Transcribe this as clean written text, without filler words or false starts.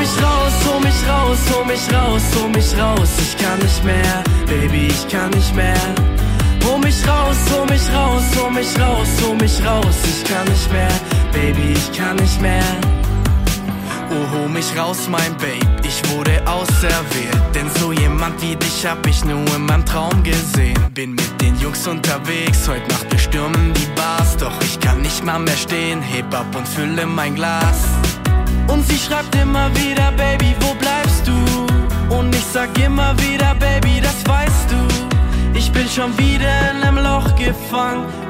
mich raus, hol mich raus, hol mich raus, hol mich raus. Ich kann nicht mehr, Baby, ich kann nicht mehr. Hol mich raus, hol mich raus, hol mich raus, hol mich raus. Ich kann nicht mehr, Baby, ich kann nicht mehr. Oh, hol mich raus, mein Babe, ich wurde auserwählt. Denn so jemand wie dich hab ich nur in meinem Traum gesehen. Bin mit den Jungs unterwegs, heute Nacht bestürmen die Bars. Doch ich kann nicht mal mehr stehen, heb ab und fülle mein Glas. Und sie schreibt immer wieder, Baby, wo bleibst du? Und ich sag immer wieder, Baby, das weißt du. Ich bin schon wieder in einem Loch gefangen.